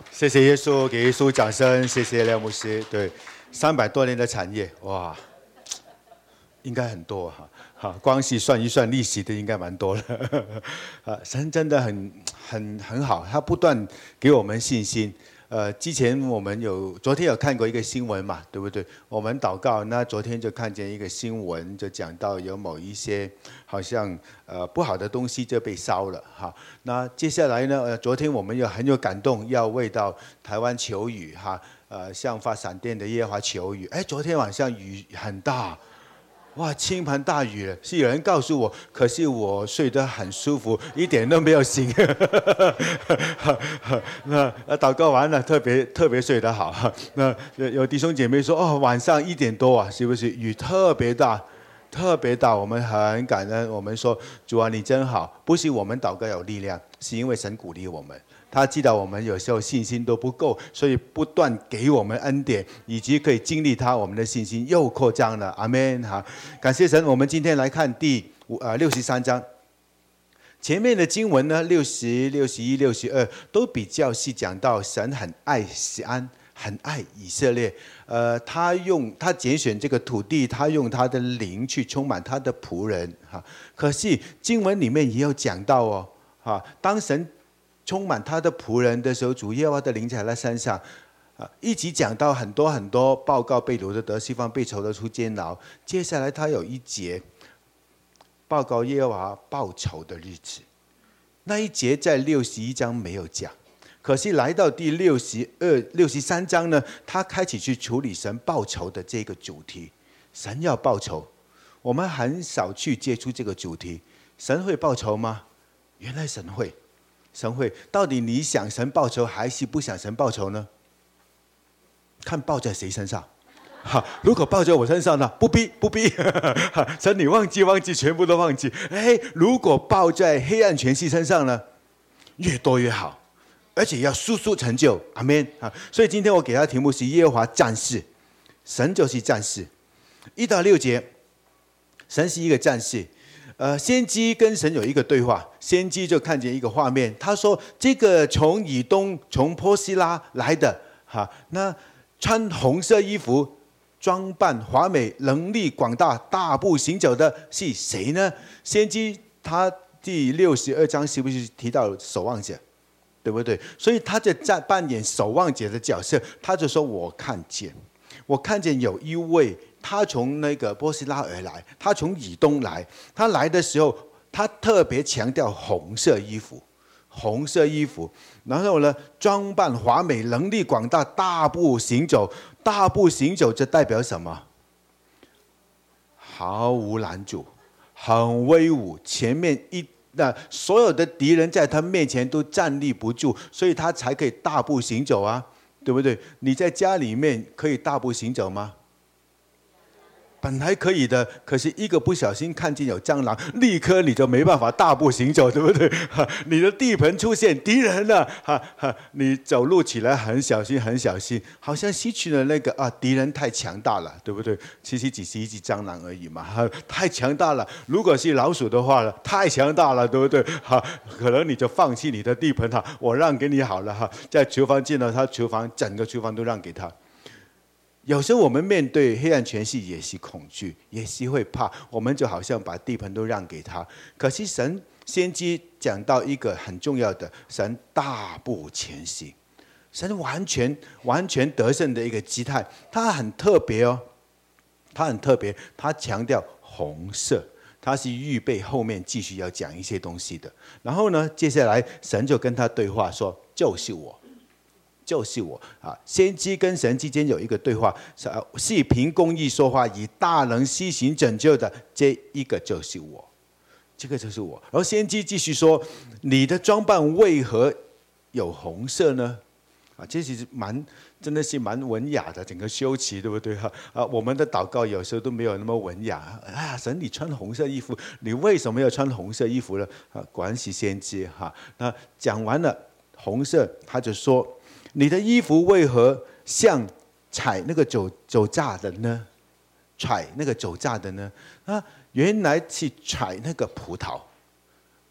谢谢耶稣，给耶稣掌声，谢谢廖牧师。对，300多年的产业，哇，应该很多哈。好，光是算一算利息的应该蛮多了。神真的很好，他不断给我们信心。之前我们昨天有看过一个新闻嘛，对不对？我们祷告，那昨天就看见一个新闻，就讲到有某一些好像不好的东西就被烧了哈。那接下来呢，昨天我们很有感动，要为到台湾求雨哈，向发闪电的耶和华求雨。哎，昨天晚上雨很大。哇，倾盆大雨了，是有人告诉我，可是我睡得很舒服，一点都没有醒。那祷告完了，特别睡得好。那有弟兄姐妹说，哦，晚上1点多啊，是不是雨特别大？特别大，我们很感恩。我们说，主啊，你真好，不是我们祷告有力量，是因为神鼓励我们。他知道我们有时候信心都不够，所以不断给我们恩典，以及可以经历他，我们的信心又扩张了。阿们。好，感谢神。我们今天来看第63章。前面的经文呢，60、61、62都比较细讲到神很爱西安，很爱以色列。他拣选这个土地，他用他的灵去充满他的仆人哈。可是经文里面也有讲到哦，哈，当神充满他的仆人的时候，主耶和华的灵在他身上，一直讲到很多很多报告被掳的得释放，被囚的出监牢。接下来他有一节报告耶和华报仇的日子，那一节在61章没有讲，可是来到第63章呢，他开始去处理神报仇的这个主题。神要报仇，我们很少去接触这个主题。神会报仇吗？原来神会。神会，到底你想神报仇还是不想神报仇呢？看报在谁身上。如果报在我身上呢，不逼。神你忘记，全部都忘记。如果报在黑暗权势身上呢，越多越好，而且要速速成就。阿们。所以今天我给他的题目是耶和华战士，神就是战士。1到6节，神是一个战士。先知跟神有一个对话，先知就看见一个画面，他说这个从以东从波西拉来的那穿红色衣服，装扮华美，能力广大，大步行走的是谁呢？先知他第62章是不是提到守望者，对不对？所以他就扮演守望者的角色，他就说我看见有一位，他从那个波西拉而来，他从以东来，他来的时候，他特别强调红色衣服，然后呢，装扮华美，能力广大，大步行走。大步行走这代表什么？毫无拦阻，很威武，前面那所有的敌人在他面前都站立不住，所以他才可以大步行走啊，对不对？你在家里面可以大步行走吗？本来可以的，可是一个不小心看见有蟑螂，立刻你就没办法大步行走，对不对？你的地盘出现敌人了，你走路起来很小心，好像失去了那个敌人太强大了，对不对？其实只是一只蟑螂而已嘛，太强大了。如果是老鼠的话呢，太强大了，对不对？可能你就放弃你的地盘，我让给你好了，在厨房见到他整个厨房都让给他。有时候我们面对黑暗权势也是恐惧，也是会怕，我们就好像把地盘都让给他。可是神先知讲到一个很重要的，神大步前行，神完全得胜的一个姿态，他很特别哦，他强调红色，他是预备后面继续要讲一些东西的。然后呢，接下来神就跟他对话说，就是我先知跟神之间有一个对话，是凭公义说话，以大能施行拯救的，这一个就是我，这个就是我。然后先知继续说，你的装扮为何有红色呢？这其实真的是蛮文雅的，整个修辞，对不对？我们的祷告有时候都没有那么文雅。神，你穿红色衣服，你为什么要穿红色衣服呢？果然是先知那讲完了红色，他就说，你的衣服为何像踩那个酒榨的呢？原来是踩那个葡萄。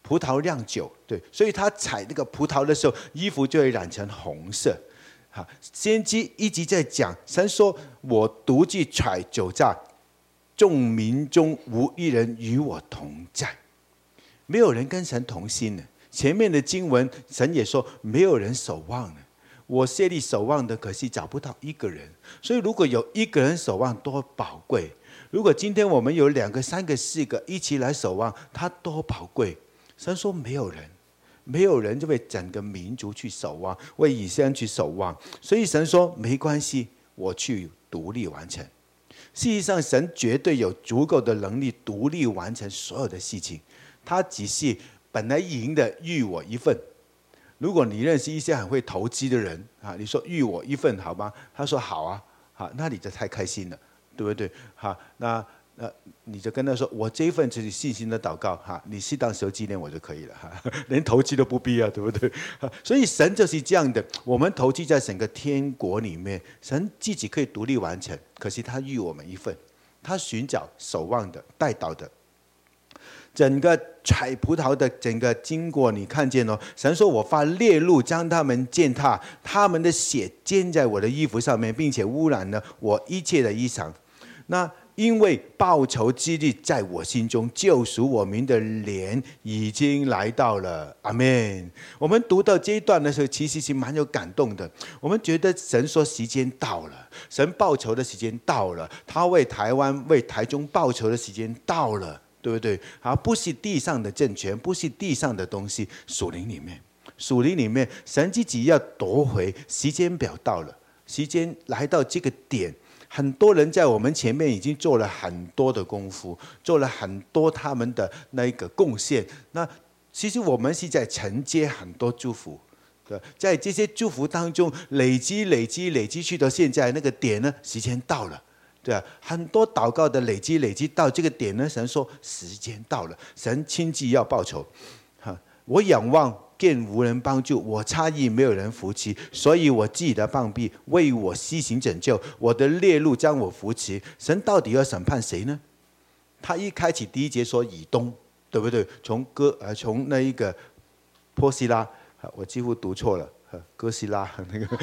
葡萄酿酒，对，所以他采那个葡萄的时候，衣服就会染成红色。好，先知一直在讲，神说：“我独自采酒榨，众民中无一人与我同在。”没有人跟神同心了。前面的经文，神也说没有人守望了。我设立守望的，可惜找不到一个人。所以如果有一个人守望，多宝贵！如果今天我们有2个、3个、4个一起来守望，它多宝贵！神说没有人，没有人就为整个民族去守望，为以色列去守望。所以神说没关系，我去独立完成。事实上，神绝对有足够的能力独立完成所有的事情。他只是本来赢的预我一份。如果你认识一些很会投机的人啊，你说预我一份好吗？他说好啊，好，那你就太开心了，对不对？好，那你就跟他说，我这一份就是信心的祷告哈，你适当时候纪念我就可以了哈，连投机都不必要，对不对？所以神就是这样的，我们投机在整个天国里面，神自己可以独立完成，可是他预我们一份，他寻找守望的、带导的。整个采葡萄的整个经过，你看见哦，神说：“我发烈怒，将他们践踏，他们的血溅在我的衣服上面，并且污染了我一切的衣裳。那因为报仇之日在我心中，救赎我民的年已经来到了。”阿们。我们读到这一段的时候，其实是蛮有感动的。我们觉得神说时间到了，神报仇的时间到了，他为台湾、为台中报仇的时间到了。对不对？好，不是地上的政权，不是地上的东西，属灵里面，神自己要夺回。时间表到了，时间来到这个点，很多人在我们前面已经做了很多的功夫，做了很多他们的那一个贡献。那其实我们是在承接很多祝福，在这些祝福当中累积去到现在那个点呢，时间到了。对啊，很多祷告的累积到这个点呢，神说时间到了，神亲自要报仇。我仰望见无人帮助，我诧异没有人扶持，所以我自己的膀臂为我施行拯救，我的烈怒将我扶持。神到底要审判谁呢？他一开始第1节说以东，对不对？从那一个波西拉，我几乎读错了。哥西拉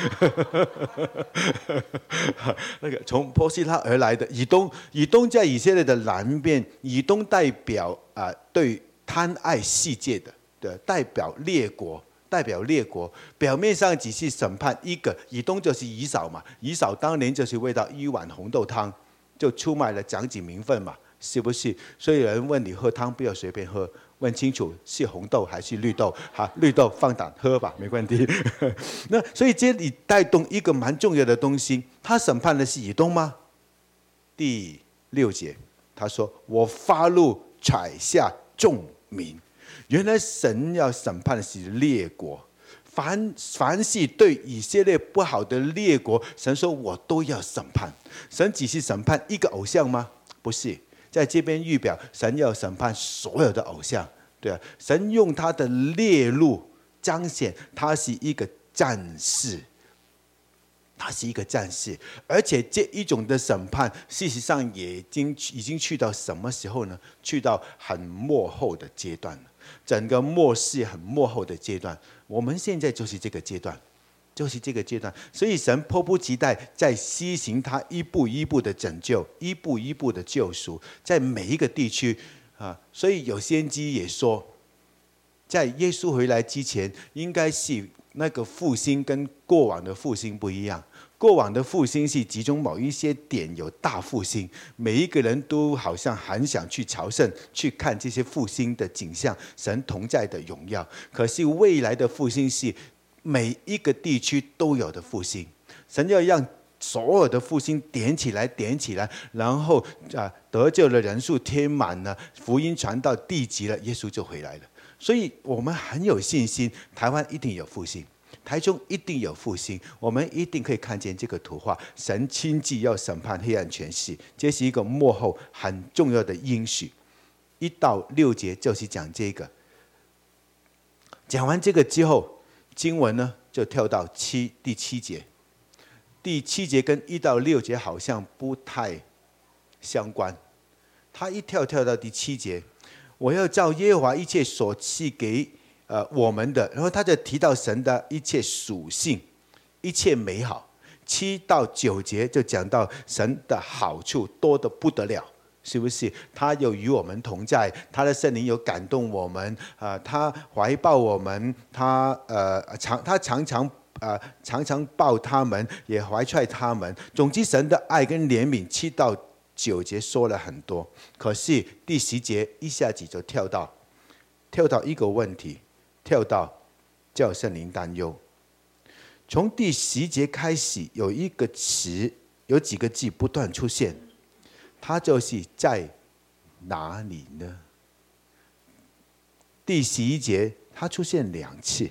那个从波西拉而来的以东在以色列的南边，以东代表对贪爱世界的代表列国，表面上只是审判一个以东，就是以扫嘛。以扫当年就是为了1碗红豆汤，就出卖了长子名分嘛，是不是？所以有人问你喝汤不要随便喝，问清楚是红豆还是绿豆。好，绿豆放胆喝吧，没问题。那所以这里带动一个蛮重要的东西，他审判的是以东吗？第6节他说：“我发怒采下众民。”原来神要审判的是列国，凡是对以色列不好的列国，神说我都要审判。神只是审判一个偶像吗？不是。在这边预表，神要审判所有的偶像，对啊，神用他的烈怒彰显他是一个战士，而且这一种的审判，事实上已经去到什么时候呢？去到很末后的阶段了，整个末世很末后的阶段，我们现在就是这个阶段。所以神迫不及待在施行他一步一步的拯救，一步一步的救赎，在每一个地区所以有先知也说，在耶稣回来之前，应该是那个复兴跟过往的复兴不一样。过往的复兴是集中某一些点有大复兴，每一个人都好像很想去朝圣，去看这些复兴的景象，神同在的荣耀。可是未来的复兴是每一个地区都有的复兴，神要让所有的复兴点起来，然后得救的人数填满了，福音传到地极了，耶稣就回来了。所以我们很有信心，台湾一定有复兴，台中一定有复兴，我们一定可以看见这个图画，神亲自要审判黑暗权势，这是一个末后很重要的应许。1到6节就是讲这个。讲完这个之后，经文呢就跳到第7节。第7节跟1到6节好像不太相关，他一跳到第7节， 我要照耶和华一切所赐给我们的，然后他就提到神的一切属性，一切美好。7到9节就讲到神的好处多得不得了，是不是？他有与我们同在，他的圣灵有感动我们，他怀抱我们，他常常抱他们，也怀揣他们。总之，神的爱跟怜悯，7到9节说了很多。可是第10节一下子就跳到一个问题，跳到叫圣灵担忧。从第10节开始，有一个词，有几个字不断出现，它就是在哪里呢？第11节它出现2次，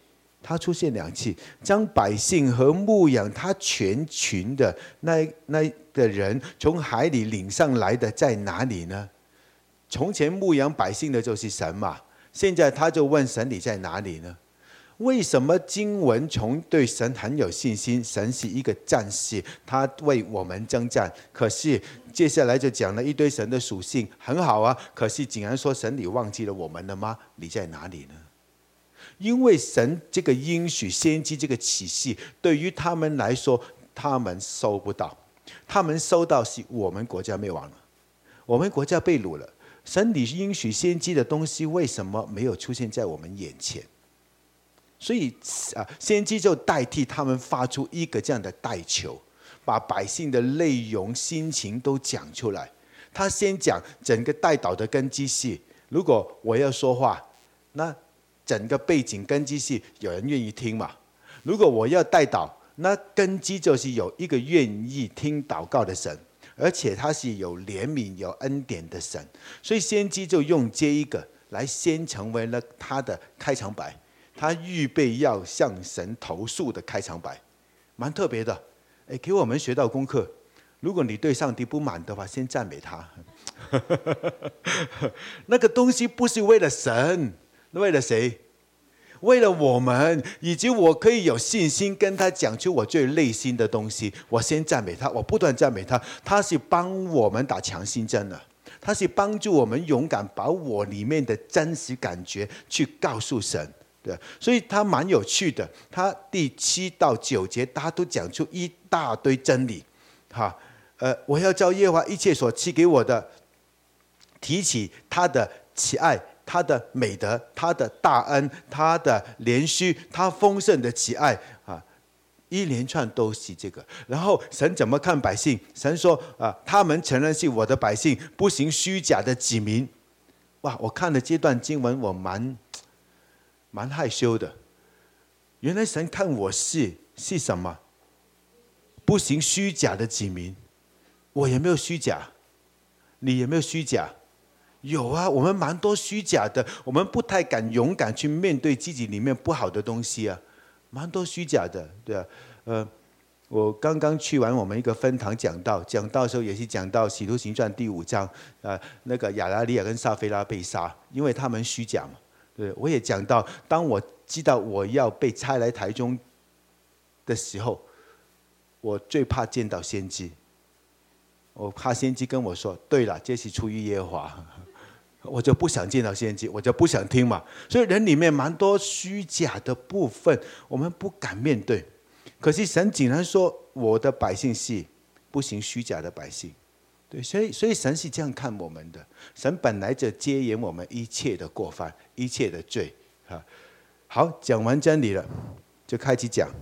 将百姓和牧养他全群的那的人从海里领上来的在哪里呢？从前牧养百姓的就是神嘛，现在他就问神你在哪里呢？为什么经文从对神很有信心，神是一个战士，他为我们征战，可是接下来就讲了一堆神的属性，很好啊，可是竟然说神你忘记了我们了吗？你在哪里呢？因为神这个应许先知这个启示对于他们来说他们收不到，他们收到是我们国家灭亡了，我们国家被掳了，神你应许先知的东西为什么没有出现在我们眼前？所以先知就代替他们发出一个这样的代求，把百姓的内容心情都讲出来。他先讲整个代祷的根基是，如果我要说话，那整个背景根基是有人愿意听嘛。如果我要代祷，那根基就是有一个愿意听祷告的神，而且他是有怜悯有恩典的神。所以先知就用这一个来先成为了他的开场白，他预备要向神投诉的开场白，蛮特别的。给我们学到功课，如果你对上帝不满的话，先赞美他。那个东西不是为了神，为了谁？为了我们，以及我可以有信心跟他讲出我最内心的东西。我先赞美他，我不断赞美他，他是帮我们打强心针的，他是帮助我们勇敢把我里面的真实感觉去告诉神。对，所以他蛮有趣的，他第7到9节他都讲出一大堆真理。我要照耶和华一切所赐给我的，提起他的慈爱，他的美德，他的大恩，他的怜恤，他丰盛的慈爱，一连串都是这个。然后神怎么看百姓？神说他们承认是我的百姓，不行虚假的子民。哇，我看了这段经文，我蛮害羞的。原来神看我是什么？不行虚假的子民。我有没有虚假？你有没有虚假？有啊，我们蛮多虚假的，我们不太敢勇敢去面对自己里面不好的东西啊，蛮多虚假的，对啊。我刚刚去完我们一个分堂讲道的时候，也是讲到《使徒行传》第5章，那个亚拿尼亚跟撒非拉被杀，因为他们虚假嘛。对，我也讲到，当我知道我要被差来台中的时候，我最怕见到先知。我怕先知跟我说：“对了，这是出于耶和华。”我就不想见到先知，我就不想听嘛。所以人里面蛮多虚假的部分，我们不敢面对。可是神竟然说：“我的百姓是不行虚假的百姓。”对，所以神是这样看我们的。神本来就接延我们一切的过犯，一切的罪。好，讲完真理了，就开始讲。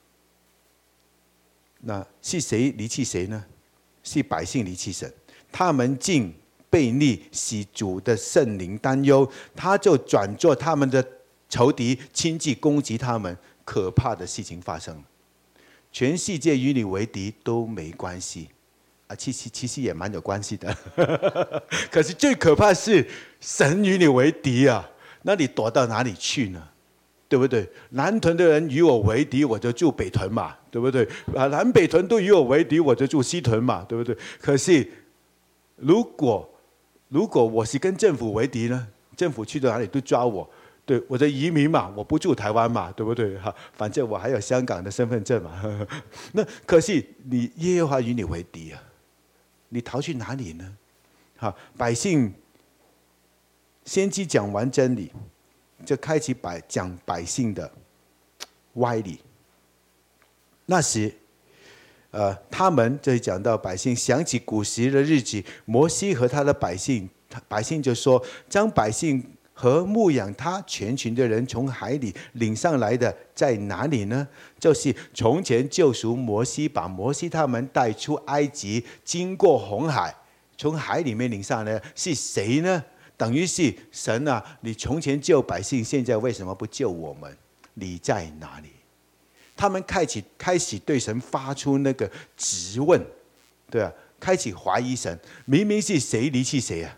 那是谁离弃谁呢？是百姓离弃神，他们竟悖逆，使主的圣灵担忧，他就转作他们的仇敌，亲自攻击他们。可怕的事情发生了，全世界与你为敌都没关系。其实也蛮有关系的，可是最可怕是神与你为敌啊，那你躲到哪里去呢？对不对？南屯的人与我为敌，我就住北屯嘛，对不对？南北屯都与我为敌，我就住西屯嘛，对不对？可是如果我是跟政府为敌呢？政府去到哪里都抓我，对，我的移民嘛，我不住台湾嘛，对不对？反正我还有香港的身份证嘛。那可是你耶和华与你为敌啊，你逃去哪里呢？百姓先知讲完真理，就开始讲百姓的歪理。那时，他们这里讲到百姓想起古时的日子，摩西和他的百姓就说：将百姓和牧养他全群的人从海里领上来的在哪里呢？就是从前救赎摩西，把摩西他们带出埃及，经过红海，从海里面领上来的是谁呢？等于是神啊，你从前救百姓，现在为什么不救我们？你在哪里？他们开始对神发出那个质问，对啊，开始怀疑神，明明是谁离弃谁啊？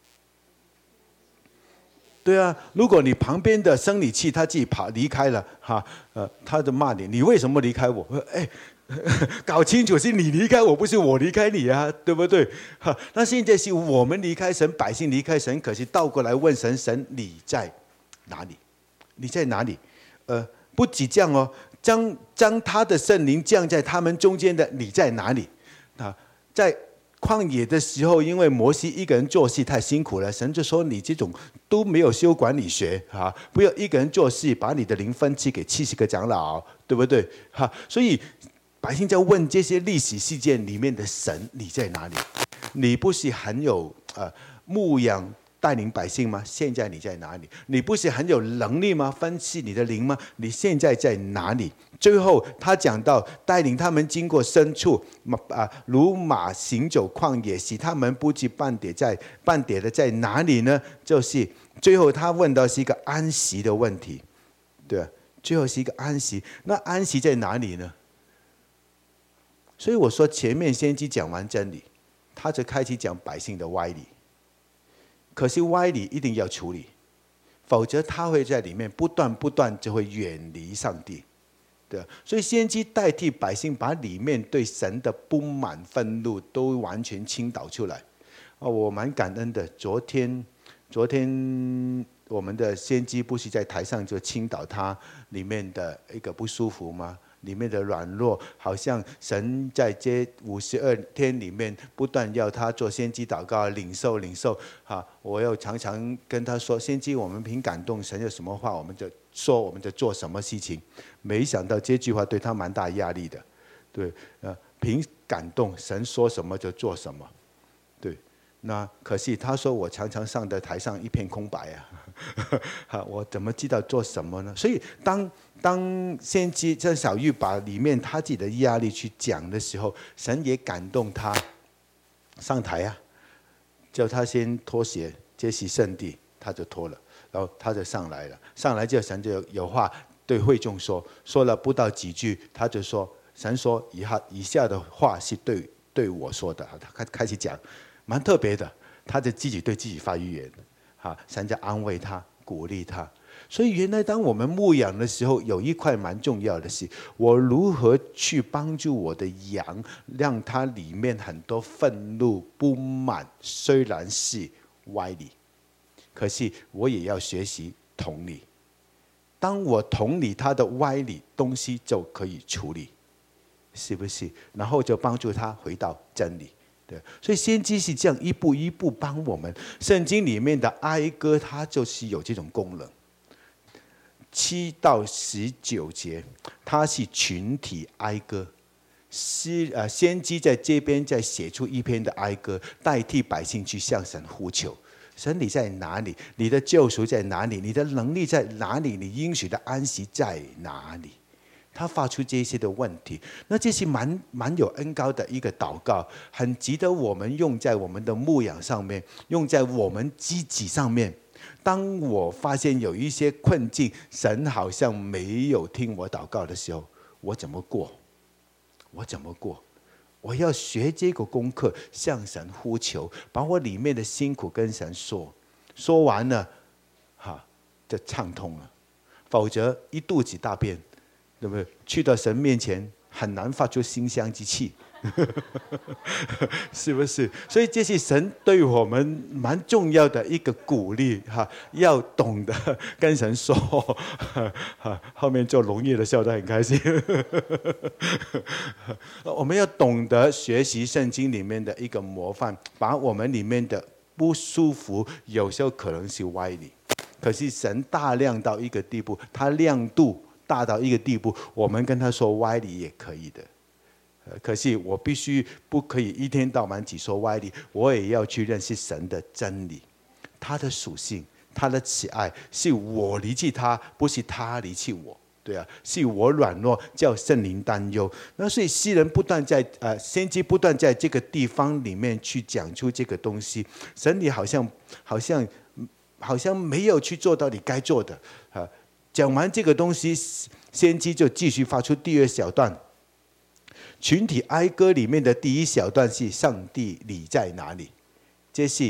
对啊，如果你旁边的生理期他自己离开了，他就骂你，你为什么离开我？搞清楚是你离开我，不是我离开你啊，对不对？那现在是我们离开神，百姓离开神，可是倒过来问神，神你在哪里？你在哪里？不止这样哦，将他的圣灵降在他们中间的，你在哪里？在旷野的时候，因为摩西一个人做事太辛苦了，神就说你这种都没有修管理学不要一个人做事，把你的灵分赐给70个长老，对不对？所以百姓在问这些历史事件里面的神，你在哪里？你不是很有牧养带领百姓吗？现在你在哪里？你不是很有能力吗？分析你的灵吗？你现在在哪里？最后他讲到带领他们经过深处，如马行走旷野，使他们不知半点的在哪里呢？就是最后他问到是一个安息的问题，对，最后是一个安息。那安息在哪里呢？所以我说前面先知讲完真理，他就开始讲百姓的歪理。可是歪理一定要处理，否则他会在里面不断就会远离上帝。对，所以先知代替百姓，把里面对神的不满、愤怒都完全倾倒出来。我蛮感恩的。昨天我们的先知不是在台上就倾倒他里面的一个不舒服吗？里面的软弱，好像神在这52天里面不断要他做先知祷告，领受我又常常跟他说，先知我们凭感动，神有什么话我们就说，我们就做什么事情。没想到这句话对他蛮大压力的，对，凭感动，神说什么就做什么，对。那可是他说我常常上的台上一片空白我怎么知道做什么呢？所以当先知这小玉把里面他自己的压力去讲的时候，神也感动他上台叫他先脱鞋，这是圣地，他就脱了，然后他就上来了。上来之后，神就有话对会众说了不到几句，他就说，神说以下的话是对我说的，他开始讲。蛮特别的，他就自己对自己发预言，神在安慰他、鼓励他。所以原来当我们牧养的时候，有一块蛮重要的是，我如何去帮助我的羊，让它里面很多愤怒、不满，虽然是歪理，可是我也要学习同理。当我同理他的歪理，东西就可以处理，是不是？然后就帮助他回到真理。对，所以先知是这样一步一步帮我们。圣经里面的哀歌，它就是有这种功能。7到19节，它是群体哀歌。先知在这边再写出一篇的哀歌，代替百姓去向神呼求。神你在哪里？你的救赎在哪里？你的能力在哪里？你应许的安息在哪里？他发出这些的问题，那这是蛮有恩膏的一个祷告，很值得我们用在我们的牧养上面，用在我们自己上面。当我发现有一些困境，神好像没有听我祷告的时候，我怎么过？我要学这个功课，向神呼求，把我里面的辛苦跟神说完了，就畅通了。否则一肚子大便，对不对？去到神面前很难发出馨香之气，是不是？所以这是神对我们蛮重要的一个鼓励要懂得跟神说后面做农业的笑得很开心我们要懂得学习圣经里面的一个模范，把我们里面的不舒服，有时候可能是歪理。可是神大量到一个地步，他亮度大到一个地步，我们跟他说歪理也可以的。可是我必须不可以一天到晚只说歪理，我也要去认识神的真理，他的属性，他的慈爱，是我离弃他，不是他离弃我。对啊，是我软弱，叫圣灵担忧。那所以诗人不断在先知不断在这个地方里面去讲出这个东西，神你好像没有去做到你该做的啊。讲完这个东西，先知就继续发出第二小段。群体哀歌里面的第一小段是上帝你在哪里，这是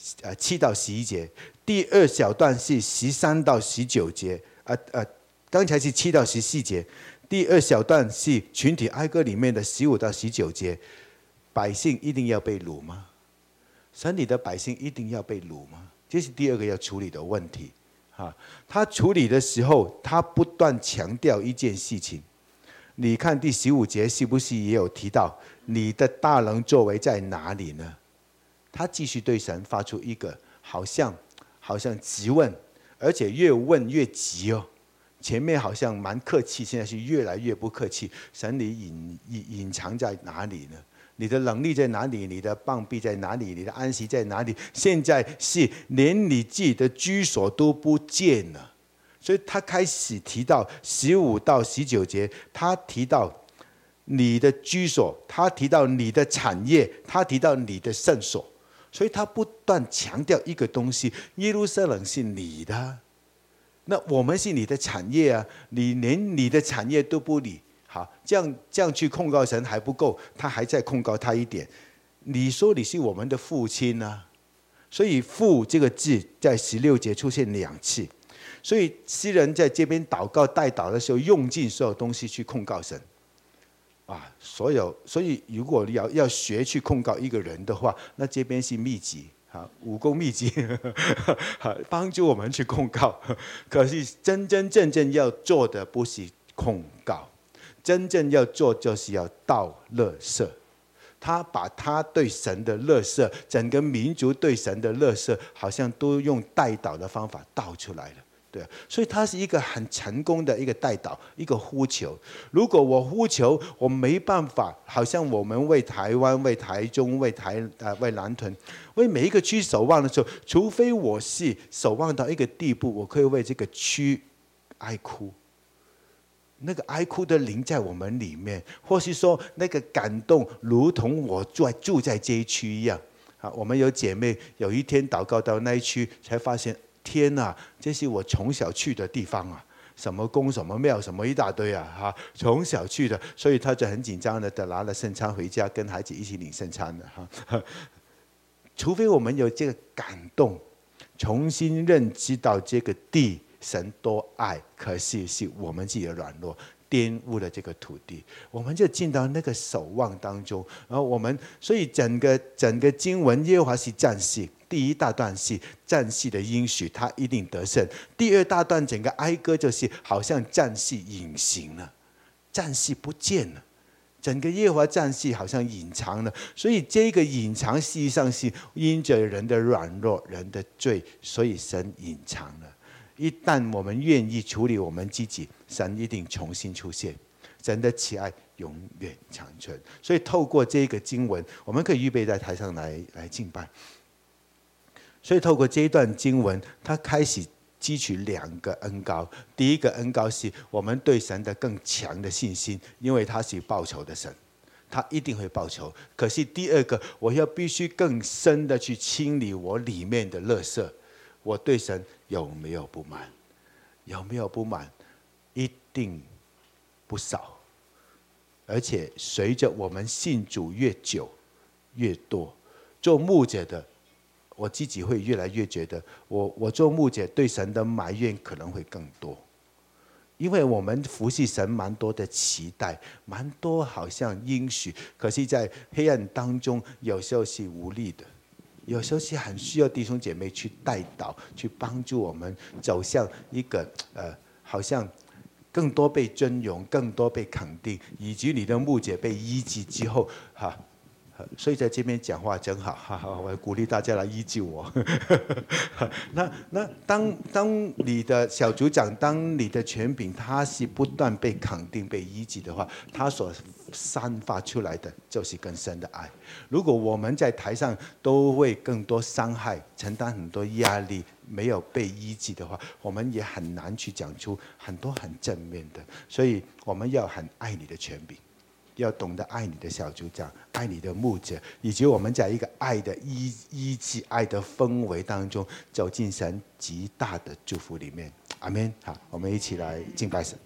7到11节。第二小段是13到19节，刚才是7到14节。第二小段是群体哀歌里面的15到19节。百姓一定要被掳吗？神你的百姓一定要被掳吗？这是第二个要处理的问题。他处理的时候，他不断强调一件事情。你看第15节是不是也有提到你的大能作为在哪里呢？他继续对神发出一个好像质问，而且越问越急哦。前面好像蛮客气，现在是越来越不客气。神你隐藏在哪里呢？你的能力在哪里？你的膀臂在哪里？你的安息在哪里？现在是连你自己的居所都不见了。所以他开始提到15到19节，他提到你的居所，他提到你的产业，他提到你的圣所。所以他不断强调一个东西：耶路撒冷是你的，那我们是你的产业啊！你连你的产业都不理，好，这样去控告神还不够，他还在控告他一点。你说你是我们的父亲啊，所以父这个字在16节出现2次。所以诗人在这边祷告代祷的时候，用尽所有东西去控告神所以如果要学去控告一个人的话，那这边是秘籍武功秘籍帮助我们去控告。可是真正要做的不是控告，真正要做就是要倒垃圾。他把他对神的垃圾，整个民族对神的垃圾，好像都用代祷的方法倒出来了。对，所以它是一个很成功的一个代祷，一个呼求。如果我呼求，我没办法，好像我们为台湾、为台中、为南屯、为每一个区守望的时候，除非我是守望到一个地步，我可以为这个区哀哭。那个哀哭的灵在我们里面，或是说那个感动，如同我住在这一区一样。我们有姐妹有一天祷告到那一区，才发现。天哪，这是我从小去的地方啊！什么宫、什么庙、什么一大堆啊！从小去的，所以他就很紧张的拿了圣餐回家，跟孩子一起领圣餐的除非我们有这个感动，重新认知到这个地神多爱，可是是我们自己的软弱玷污了这个土地，我们就进到那个守望当中。然后所以整个经文，耶和华是战士。第一大段是战士的应许，他一定得胜。第二大段整个哀歌就是好像战士隐形了，战士不见了，整个耶和华战士好像隐藏了。所以这个隐藏实际上是因着人的软弱、人的罪，所以神隐藏了。一旦我们愿意处理我们自己，神一定重新出现，神的慈爱永远长存。所以透过这个经文，我们可以预备在台上来敬拜。所以透过这一段经文，他开始汲取2个恩膏。第一个恩膏是我们对神的更强的信心，因为他是报仇的神，他一定会报仇。可是第二个，我要必须更深的去清理我里面的垃圾。我对神有没有不满？有没有不满？一定不少。而且随着我们信主越久越多，做牧者的。我自己会越来越觉得，我做牧者对神的埋怨可能会更多，因为我们服侍神蛮多的期待，蛮多好像应许，可是在黑暗当中，有时候是无力的，有时候是很需要弟兄姐妹去带导，去帮助我们走向一个好像更多被尊荣，更多被肯定，以及你的牧者被医治之后所以在这边讲话真好，哈哈，我鼓励大家来依据我。那当你的小组长，当你的权柄，他是不断被肯定、被依据的话，他所散发出来的就是更深的爱。如果我们在台上都会更多伤害，承担很多压力，没有被依据的话，我们也很难去讲出很多很正面的。所以我们要很爱你的权柄。要懂得爱你的小组长，爱你的牧者，以及我们在一个爱的依据、爱的氛围当中，走进神极大的祝福里面。阿们。好，我们一起来敬拜神。